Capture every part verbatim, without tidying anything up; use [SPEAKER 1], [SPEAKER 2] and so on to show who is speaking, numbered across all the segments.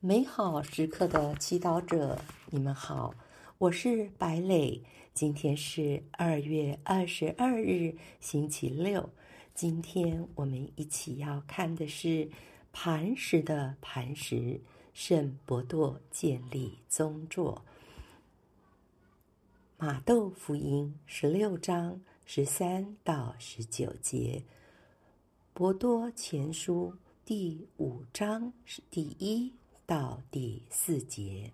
[SPEAKER 1] 美好时刻的祈祷者，你们好，我是白磊。今天是二月二十二日，星期六。今天我们一起要看的是磐石的磐石，圣伯多建立宗座。马窦福音十六章十三到十九节，伯多前书第五章是第一到第四节。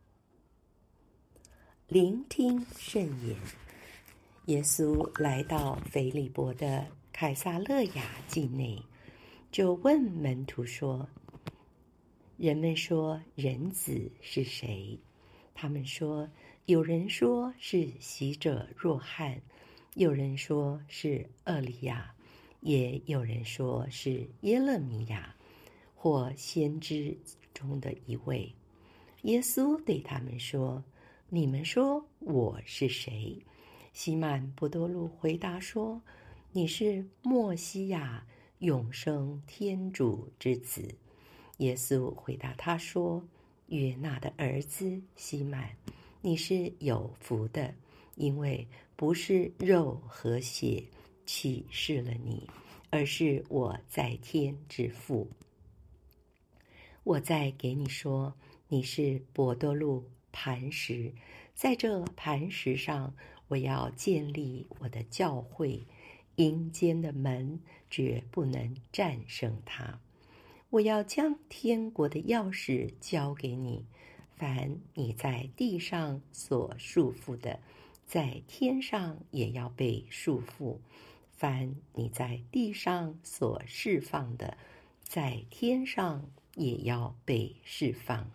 [SPEAKER 1] 聆听圣言。耶稣来到腓利波的凯撒勒雅境内，就问门徒说：人们说人子是谁？他们说，有人说是洗者若翰，有人说是厄利亚，也有人说是耶勒米亚，或先知中的一位。耶稣对他们说：你们说我是谁？西满伯多禄回答说：你是默西亚，永生天主之子。耶稣回答他说：约纳的儿子西满，你是有福的，因为不是肉和血启示了你，而是我在天之父。我再给你说，你是伯多禄磐石，在这磐石上，我要建立我的教会，阴间的门绝不能战胜它。我要将天国的钥匙交给你，凡你在地上所束缚的，在天上也要被束缚；凡你在地上所释放的，在天上也要被释放。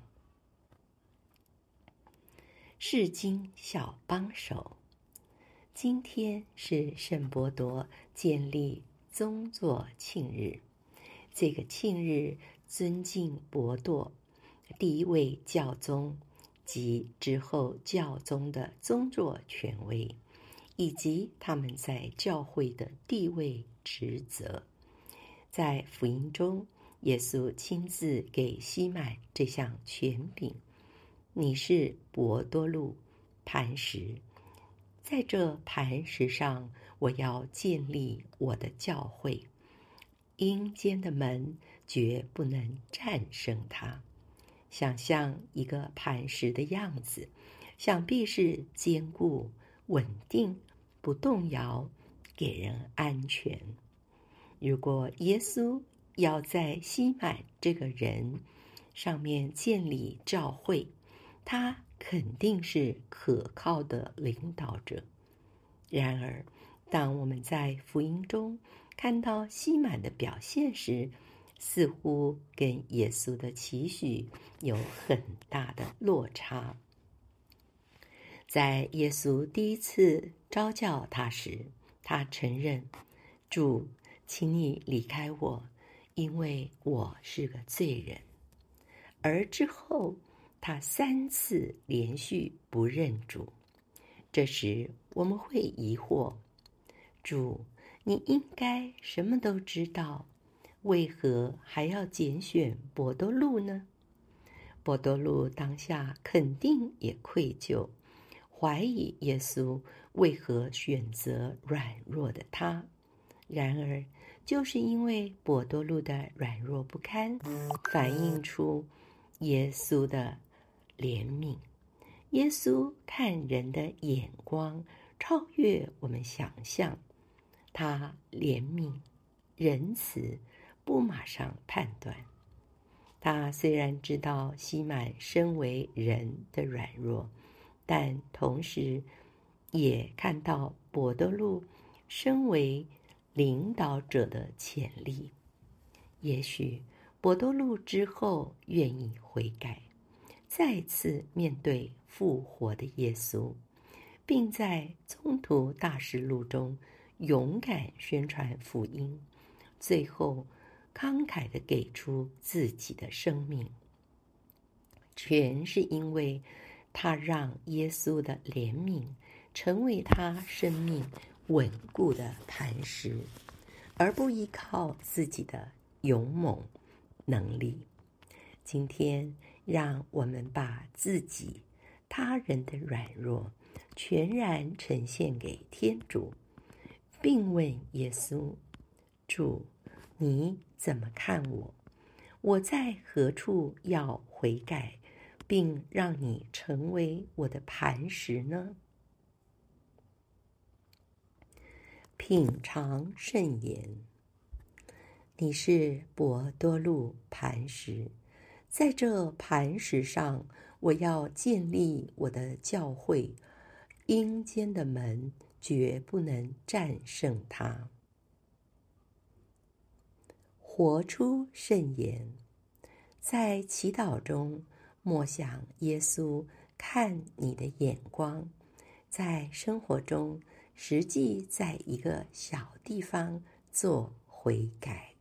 [SPEAKER 1] 释经小帮手。今天是圣伯多建立宗座庆日，这个庆日尊敬伯多，第一位教宗及之后教宗的宗座权威，以及他们在教会的地位职责。在福音中，耶稣亲自给西满这项权柄：你是伯多禄磐石，在这磐石上，我要建立我的教会，阴间的门绝不能战胜它。想象一个磐石的样子，想必是坚固、稳定、不动摇，给人安全。如果耶稣要在西满这个人上面建立教会，他肯定是可靠的领导者。然而，当我们在福音中看到西满的表现时，似乎跟耶稣的期许有很大的落差。在耶稣第一次召叫他时，他承认：主，请你离开我，因为我是个罪人。而之后，他三次连续不认主。这时我们会疑惑：主，你应该什么都知道，为何还要拣选伯多禄呢？伯多禄当下肯定也愧疚，怀疑耶稣为何选择软弱的他。然而，就是因为伯多禄的软弱不堪，反映出耶稣的怜悯。耶稣看人的眼光超越我们想象，他怜悯、仁慈，不马上判断。他虽然知道西满身为人的软弱，但同时也看到伯多禄身为领导者的潜力。也许伯多禄之后愿意悔改，再次面对复活的耶稣，并在宗徒大事录中勇敢宣传福音，最后慷慨地给出自己的生命，全是因为他让耶稣的怜悯成为他生命稳固的磐石，而不依靠自己的勇猛能力。今天让我们把自己、他人的软弱全然呈现给天主，并问耶稣：主，你怎么看我？我在何处要悔改，并让你成为我的磐石呢？品尝圣言。你是伯多禄磐石，在这磐石上，我要建立我的教会，阴间的门绝不能战胜它。活出圣言。在祈祷中默想耶稣看你的眼光，在生活中实际在一个小地方做悔改。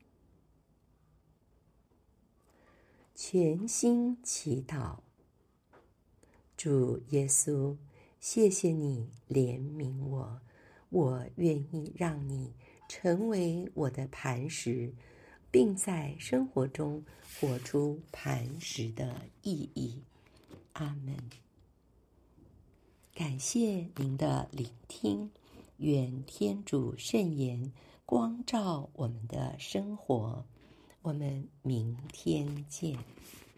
[SPEAKER 1] 全心祈祷。主耶稣，谢谢你怜悯我，我愿意让你成为我的磐石，并在生活中活出磐石的意义。阿们。感谢您的聆听，愿天主圣言光照我们的生活。我们明天见。